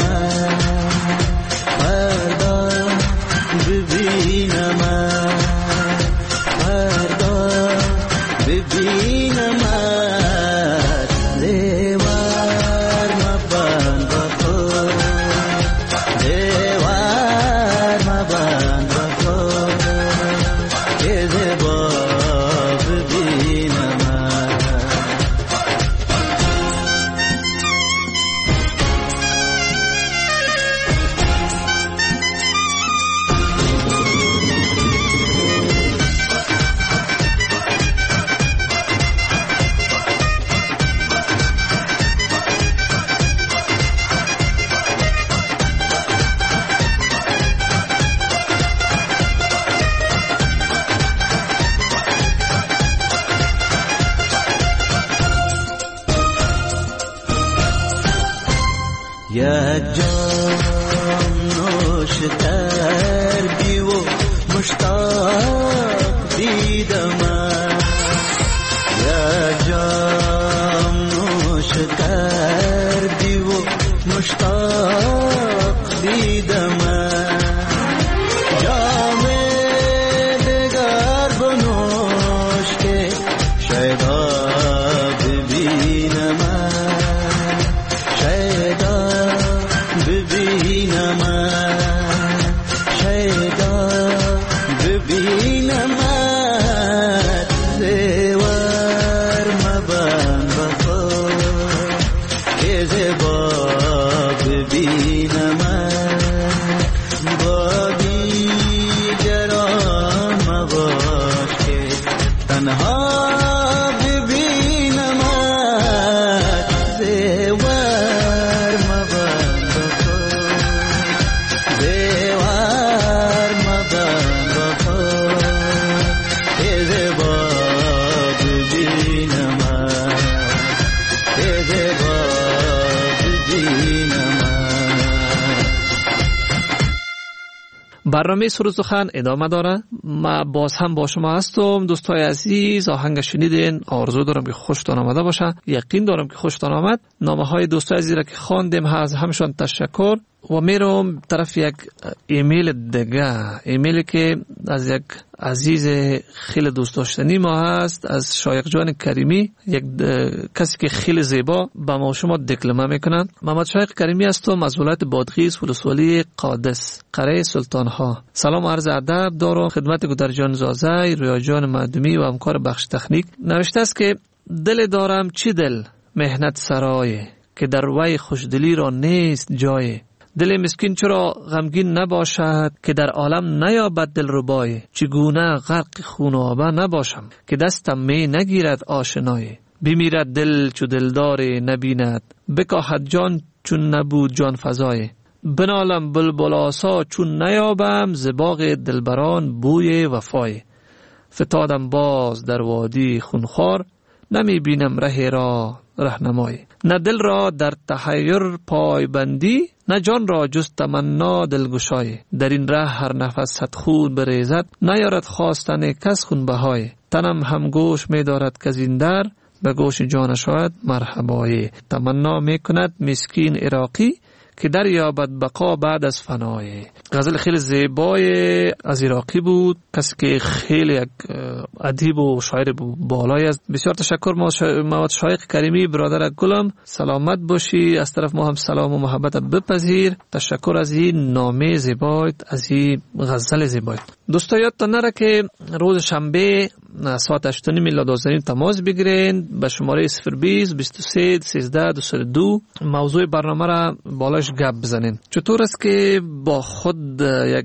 جام نوش کردی و مشتاق دیدم یا جام نوش کردی و مشتاق دیدم جام دگر بنوش که شاید ببینم شاید ببینم شاید ببینم زیور مبن بخور که زیبا ببینم با دیگران مباش که تنها ببینم زیور مبن بخور زیور مبن بخور که زیبا ببینم که زیبا ببینم. برنامه سرود سخن ادامه داره. ما باز هم با شما هستم دوستای عزیز. آهنگ شنیدین، آرزو دارم که خوشتان آمده باشه، یقین دارم که خوشتان آمد. نامه های دوستای عزیز را که خواندیم از همشان تشکر و میرم طرف یک ایمیل دیگه، ایمیلی که از یک عزیز خیلی دوست داشتنی ما هست، از شایق جان کریمی، یک کسی که خیلی زیبا با ما شما دکلمه میکنن. محمد شایق کریمی هستم از ولایت بادغیس ولسوالی قادس قره سلطان ها. سلام عرض ادب دارم خدمت گودر جان زازای، رویا جان معدومی و همکار بخش تکنیک. نوشته است که دل دارم چی دل مهنت سرای، که در وی خوشدلی را نیست جای. دل مسکین چرا غمگین نباشد، که در عالم نیابد دل ربای. چگونه غرق خونابه نباشم، که دستم می نگیرد آشنای. بمیرد دل چو دلدار نبیند، بکاهد جان چون نبود جان فزای. بنالم بلبل آسا چون نیابم، ز باغ دلبران بوی وفای. فتادم باز در وادی خونخوار، نمی بینم ره را رهنمای. نه دل را در تحیر پای بندی، نه جان را جز تمنا دلگشای. در این ره هر نفس صد خون بریزد، نیارد خواستن کس خون بهای. تنم هم گوش می دارد که این در، به گوش جان شاید مرحبای. تمنا می کند مسکین عراقی، که در یابد بقا بعد از فنای. غزل خیلی زیبای از عراقی بود، کسی که خیلی یک ادیب و شاعر بالایی است. بسیار تشکر محمد شایق کریمی برادر گلم، سلامت باشی. از طرف ما هم سلام و محبت بپذیر. تشکر از این نامه زیبایت، از این غزل زیبایت. دوستا یادتان نره که روز شنبه ساعت هشت و نیم الی دوازده تماس بگیرین به شماره صفر بیست بیست و سه سیزده دویست و دو. موضوع برنامه را بالاش گپ بزنین. چطور است که با خود یک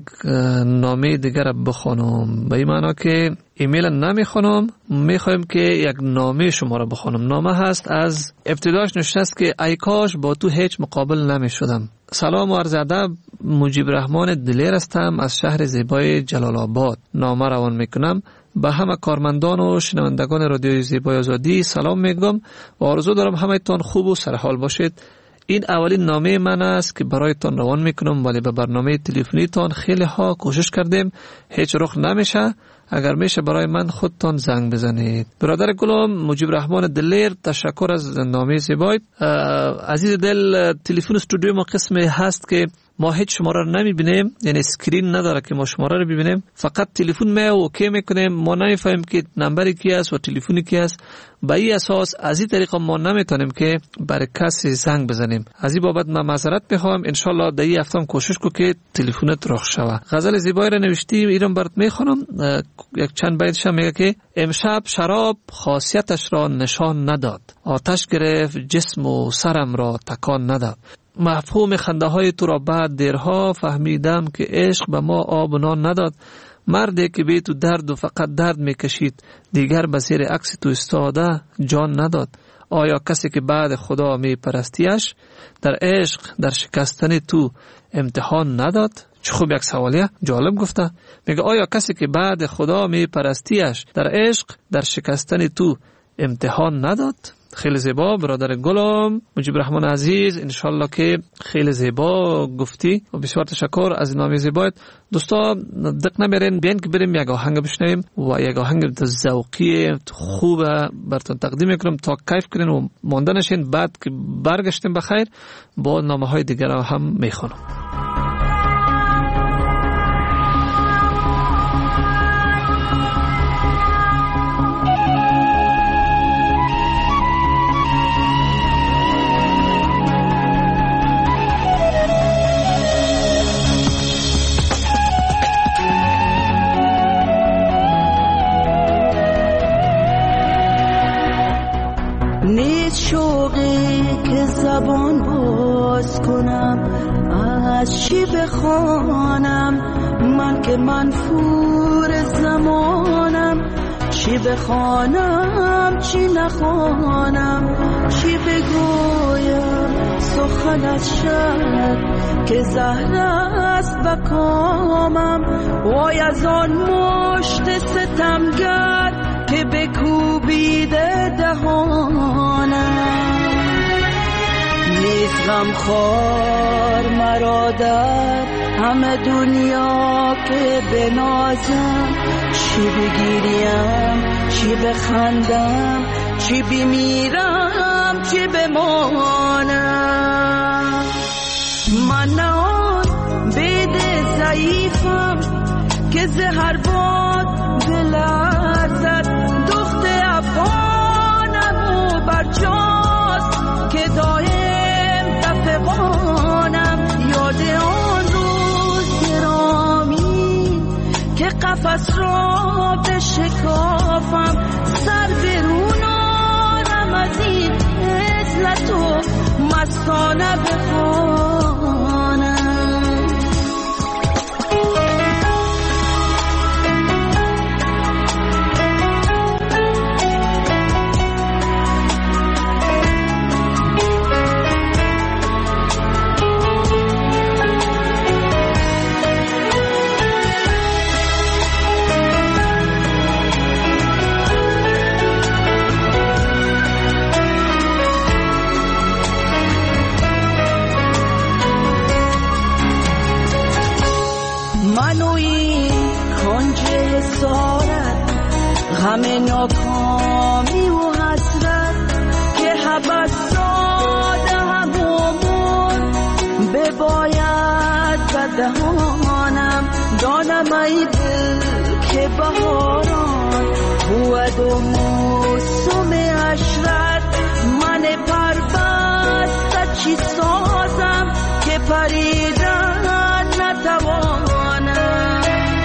نامه دیگر را بخونم؟ به این معنا که ایمیل نمیخونم، میخوایم که یک نامه شما را بخونم. نامه هست از ابتداش نوشته است که ای کاش با تو هیچ مقابل نمیشدم. سلام و عرض ادب، مجیب رحمان دلیر هستم از شهر زیبای جلال آباد. نامه روان میکنم به همه کارمندان و شنوندگان رادیوی زیبای آزادی سلام میگم و آرزو دارم همه تان خوب و سرحال باشید. این اولین نامه من است که برایتان روان میکنم، ولی به برنامه تلفنی تان خیلی ها کوشش کردیم، هیچ رخ نمیشه. اگر میشه برای من خودتان زنگ بزنید. برادر گلم مجیب رحمان دلیر، تشکر از نامه زیبایت. عزیز دل، تلفن استودیو ما قسمی هست که ما هیچ شماره رو نمیبینیم، یعنی اسکرین نداره که ما شماره رو ببینیم، فقط تلفن می اوکی میکنیم. ما نمیفهمیم که نمبری کی است و تلفنی کی است. به این اساس از این طریقه ما نمیتونیم که برای کسی زنگ بزنیم. از این بابت من معذرت میخوام. ان شاء الله در این هفته هم کوشش کو که تلفنت رخ شوه. غزل زیبایی رو نوشتیم، اینم برات میخونم. یک چند بیتش میگه که امشب شراب خاصیتش را نشان نداد، آتش گرفت جسم و سرم را تکان نداد. مفهوم خنده های تو را بعد دیرها فهمیدم که عشق به ما آب و نان نداد. مردی که بی تو درد و فقط درد میکشید، دیگر به زیر عکس تو استاده جان نداد. آیا کسی که بعد خدا می پرستیش، در عشق در شکستن تو امتحان نداد؟ چه خوب یک سوالیه، جالب گفته. میگه آیا کسی که بعد خدا می پرستیش، در عشق در شکستن تو امتحان نداد. خیلی زیبا برادر گلم مجیب رحمان عزیز، انشالله که خیلی زیبا گفتی و بسیار تشکر از نام زیبایت. دوستا دق نمیرین، بیاین که بریم یک آهنگ بشنویم و یک آهنگ ذوقی خوب براتون تقدیم میکنم تا کیف کنین و مانده نشین. بعد که برگشتیم بخیر با نامه های دیگر هم میخونم. زبان باز کنم از چی بخوانم، من که منفور زمانم. چی بخوانم چی نخوانم، چی بگویم سخن از شب که زهر است بکامم. وای از آن مشت ستمگر که بکوبیده دهانم. نیست غم خور مرا در همه دنیا که بنازم. چی بگیریم چی بخندم، چی بمیرم چی بمانم. من نه آن بید ضعیفم که زهر باد بلرزد. دخت افغانم و برجاست که دایم دفقانم. یاد آن روز گرامی که قفس را بشکافم. سر برون آرم از این عزلت و مستانه بخوانم. همه ناکامی و حسرت که حبت ساده همون بباید بدهانم. دانم ای دل که بهاران بود و موسم عشرت. من پربسته چی سازم که پریدن نتوانم.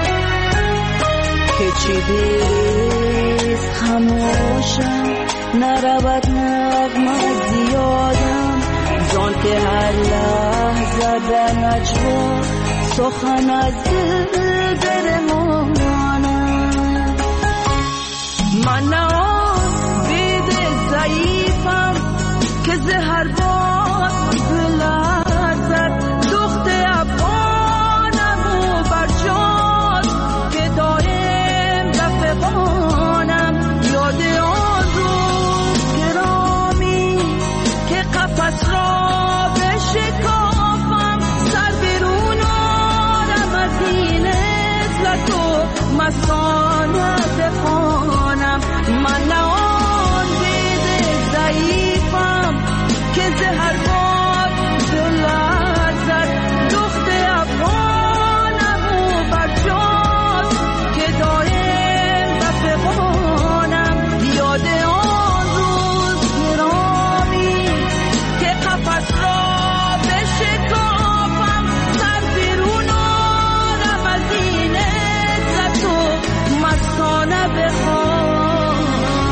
که چی بیست خموشم نرود نغمه زیادم. زان که هر لحظه در نجوا سخن از دل برمانم. من نه آن بید ضعیفم که زهر باد بلرزد. دخت افغانم و برجاست که دایم دفقانم. یاد آن روز گرامی که قفس را بشکافم. سر برون آرم از این عزلت و مستانه بخوانم. من نه آن بید ضعیفم که زهر باد بلرزد. دخت افغانم و برجاست که دایم دفقانم. یاد آن روز گرامی که قفس را بشکافم. سر بیرون آرم از این عزت و مستانه بخوانم.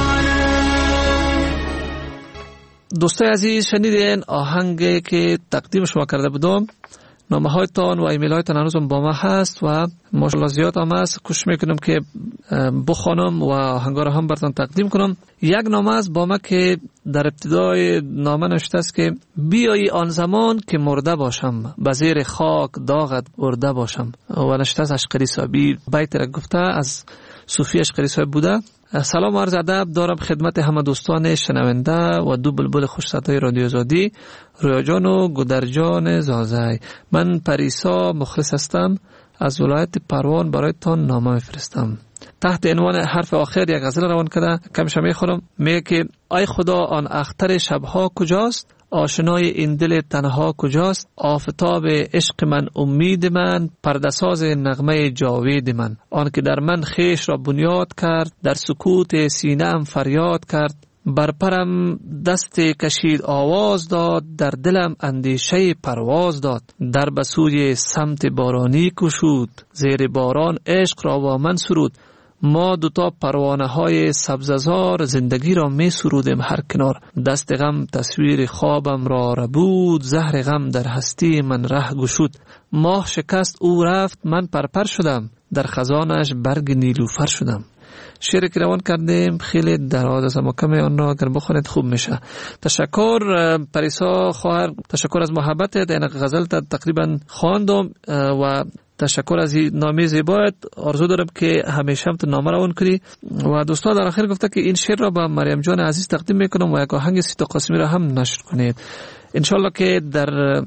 دوستای عزیز شنیدین آهنگی که تقدیم شما کرده بودم. نامه هایتان و ایمیل هایتان هنوزم با ما هست و ماشاءالله زیاد هم هست. کوشش میکنم که بخوانم و آهنگا رو هم براتون تقدیم کنم. یک نامه است با ما که در ابتدای نامه نوشته است که بیایی آن زمان که مرده باشم، به زیر خاک داغت برده باشم. و نوشته است اشقری صاحبی بیت را گفته، از صوفی اشقری صاحب بوده. سلام و عرض ادب دارم خدمت همه دوستان شنونده و دو بلبل خوش صدای رادیو آزادی، رویا جان و گودر جان زازای. من پریسا مخلص هستم، از ولایت پروان برایتان نامه میفرستم. تحت عنوان حرف آخر یک غزل روان کرده، کمش میخورم. میگه که ای خدا آن اختر شبها کجاست، آشنای این دل تنها کجاست، آفتاب عشق من امید من، پردساز نغمه جاوید من. آن که در من خیش را بنیاد کرد، در سکوت سینه ام فریاد کرد. بر پرم دست کشید آواز داد، در دلم اندیشه پرواز داد. در بسوی سمت بارانی کشود، زیر باران عشق را با من سرود. ما دوتا پروانه های سبززار، زندگی را می سرودیم هر کنار. دست غم تصویر خوابم را ربود، زهر غم در هستی من ره گشود. ماه شکست او رفت، من پرپر شدم، در خزانش برگ نیلوفر شدم. شعری که روان کردیم خیلی دراز است، اما کمی آن را اگر بخونید خوب میشه. تشکر پریسا خواهر، تشکر از محبتت. این غزل تقریبا خواندم و تشکر از این نامه زیبایت. آرزو دارم که همیشه هم تو نامه روان کنی. و دوستان در آخر گفته که این شعر را به مریم جان عزیز تقدیم میکنم و یک آهنگ سیتا قاسمی را هم نشر کنید. انشالله که در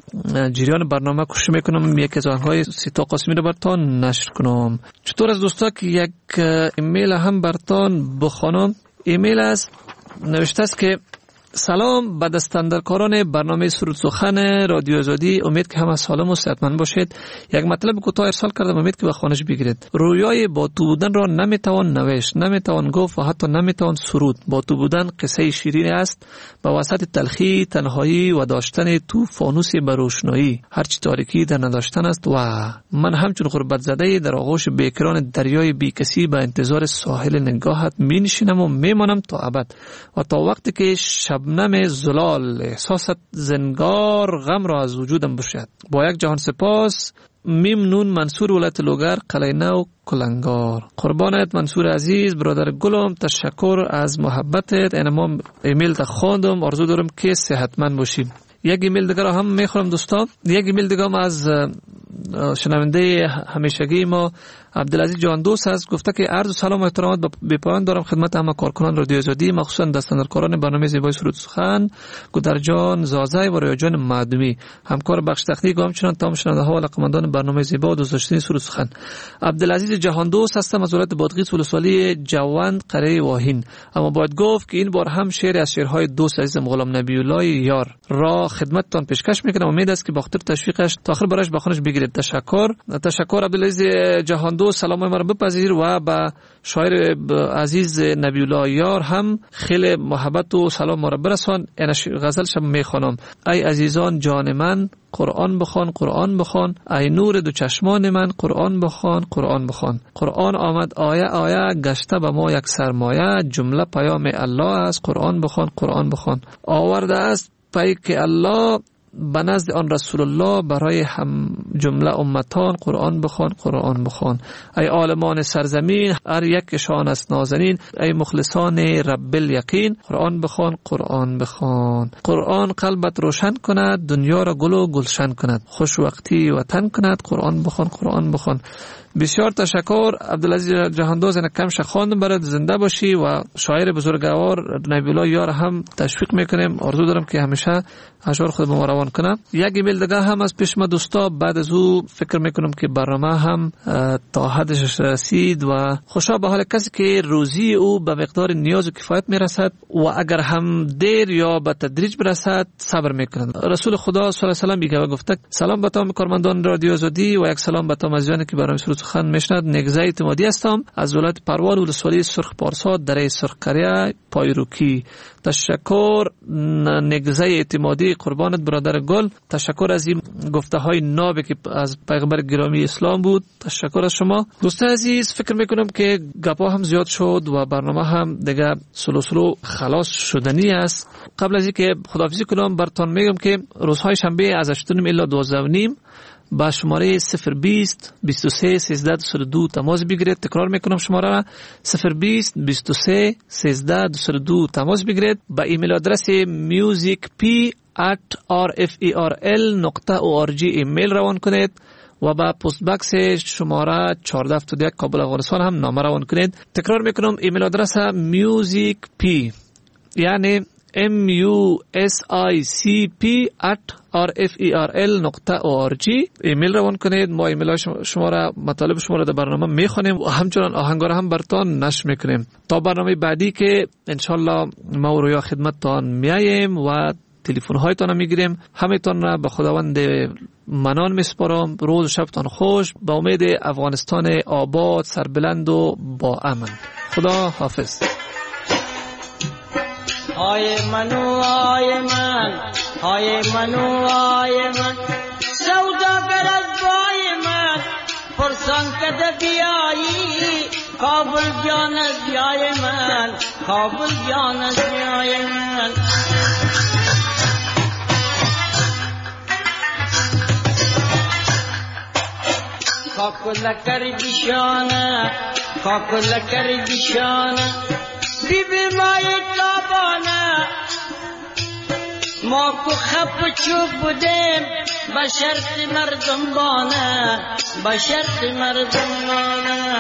جریان برنامه کوشش میکنم یک از آهنگ‌های سیتا قاسمی را براتون نشر کنم. چطور از دوستا که یک ایمیل هم براتون بخوانم. ایمیل است، نوشته است که سلام به دستاندرکاران برنامه سرود سخن رادیو آزادی، امید که همه سالم و صحتمند باشید. یک مطلب کوتاه ارسال کردم، امید که به خانش بگیرید. رویای با تو بودن را نمیتوان نوشت، نمیتوان گفت و حتی نمیتوان سرود. با تو بودن قصه شیرین است، به وسط تلخی، تنهایی و داشتن تو فانوسی به روشنایی. هرچی تاریکی در نداشتن است. و من همچون غربت زده در آغوش بیکران دریای بیکسی به انتظار ساحل نگاهت می نشینم و میمانم تا ابد، و تا وقتی که شبنم زلال احساست زنگار غم را از وجودم بشد. با یک جهان سپاس، میم نون منصور ولایت لوگر، قلعه نو کلنگار. قربانت منصور عزیز، برادر گلم، تشکر از محبتت. اینما ایمیل تا خواندم، آرزو دارم که صحتمند باشیم. یک ایمیل دیگر هم میخورم دوستان. یک ایمیل دیگر هم از شنونده همیشگی ما عبدالعزیز جان دوست است. گفته که عرض سلام و احترامات به پایان دارم خدمت همه کارکنان رادیو آزادی، مخصوصا دستاندرکاران برنامه زیبای سرود سخن، گودر جان زازای و رویا جان معدومی، همکار بخش تکنیک و همچنان تمام شنونده ها و علاقه‌مندان برنامه زیبا و دوست داشتنی سرود سخن. عبدالعزیز جهان دوست هستم از ولایت بادغیس ولسوالی جوند قره واهین. اما باید گفت که این بار هم شعر از شعرهای دوست عزیزم غلام نبی الله یار را خدمتتان پیشکش میکنم. امید است که با خاطر تشویقش تا آخر برایش بخونش بگیرید. تشکر تشکر عبدالعزیز جهان دوست، سلام ما بپذیر و با شاعر عزیز نبی الله یار هم خیلی محبت و سلام ما را برسان. این غزلش میخوانم. ای عزیزان جان من قرآن بخوان، قرآن بخوان، ای نور دو چشمان من قرآن بخوان، قرآن بخوان. قرآن آمد آیه آیه، گشته به ما یک سرمایه، جمله پیام الله است. قرآن بخوان، قرآن بخوان. آورده است پیک الله به نزد آن رسول الله برای هم جمله امتان. قرآن بخوان، قرآن بخوان. ای عالمان سرزمین هر یکشان است نازنین، ای مخلصان رب الیقین قرآن بخوان، قرآن بخوان. قرآن قلبت روشن کند، دنیا را گل و گلشن کند، خوش وقتی وطن کند. قرآن بخوان، قرآن بخوان. بسیار تشکر عبدالعزیز جهاندوز. این کم شخواندم برات، زنده باشی و شاعر بزرگوار نبی الله یار هم تشویق میکنیم. آرزو دارم که همیشه اشعار خود ما روان کنم. یک ایمیل دیگه هم از پیش ما دوستا، بعد از او فکر میکنم که برنامه هم تا حدش رسید و خوشا به حال کسی که روزی او به مقدار نیاز و کفایت میرسد و اگر هم دیر یا به تدریج برسد صبر میکنند. رسول خدا صلی الله علیه و سلم میگه گفته سلام به تمام کارمندان رادیو آزادی و یک سلام به تمام عزیزانی که برنامه سرود سخن میشنوند. نگزه اعتمادی هستم از ولایت پروان ولسوالی سرخ پارسا دره سرخ کریه پایروکی. تشکر نگزه اعتمادی، قربانت برادر گل. تشکر از این گفته های نابی که از پیغمبر گرامی اسلام بود. تشکر از شما دوست عزیز. فکر میکنم که گپا هم زیاد شد و برنامه هم دیگه سلو سلو خلاص شدنی است. قبل از اینکه خداحافظی کنم براتون میگم که روزهای شنبه از هشت و نیم الی دوازده و نیم با شماره صفر بیست بیست و سه سیزده دویست و دو تماس بگیرید. تکرار میکنم شماره را صفر بیست بیست و سه سیزده دویست و دو تماس بگیرید. با ایمیل آدرس musicp at r f e r l dot org ایمیل روان کنید و با پست باکس شماره چهارده هفتاد و یک کابل افغانستان هم نامه روان کنید. تکرار میکنم ایمیل آدرس میوزیک پی یعنی ام یو اس آی سی پی ات آر اف ای آر ال نقطه او آر جی ایمیل روان کنید. ما ایمیل شما را مطالب شما را در برنامه میخونیم و همچنان آهنگا را هم براتون نشر میکنیم تا برنامه بعدی که انشالله ما رویا خدمتتان میاییم و تلفن هایتان میگیریم. همتون را به خداوند منان میسپارم. روز و شبتان خوش، با امید افغانستان آباد، سربلند و با امن. خدا حافظ. آی منو آی من، آی منو آی من، سوداگر از بای من پرسان کده بیایی، کابل جان از بیای من، کابل جان از بیای من. کاکل کردی شانه، کاکل کردی شانه، بی بی مای تابانه، ما کو خب چوب بودیم با شرط مردم بانه، با شرط مردم بانه.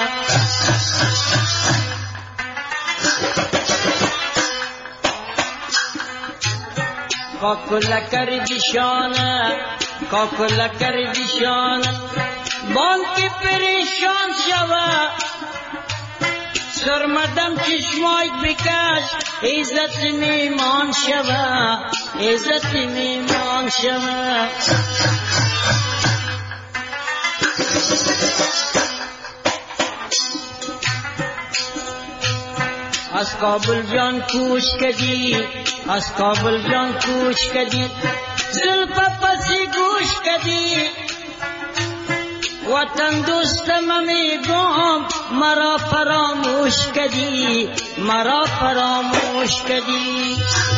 کاکل کردی شانه، کاکل کردی شانه، بان کی پریشان شوه، سرمدم چشمای بکش، عزت میمان شوه، عزت میمان شوه. از کابل جان کوچ کدی، از کابل جان کوچ کدی، زلف پسی گوش کدی، وطن دوستم میگم مرا فراموش کدی، مرا فراموش کدی.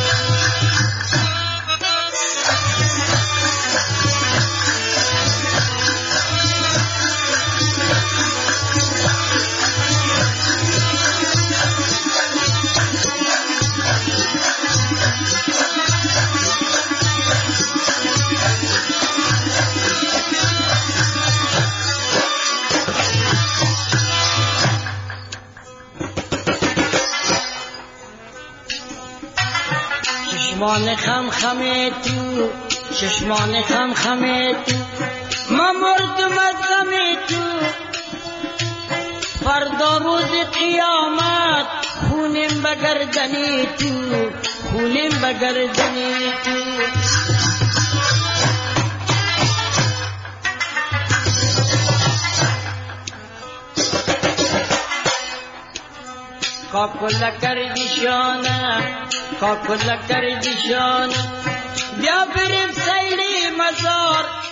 چشمان خم خمه تو، چشمان خم خمه تو، ما مردم از غم تو، فردا روز قیامت خونیم بگردنی تو، خونیم بگردنی تو. کاکل کردی شانه، کاکل کردی شانه، بیا بریم سیری مزار،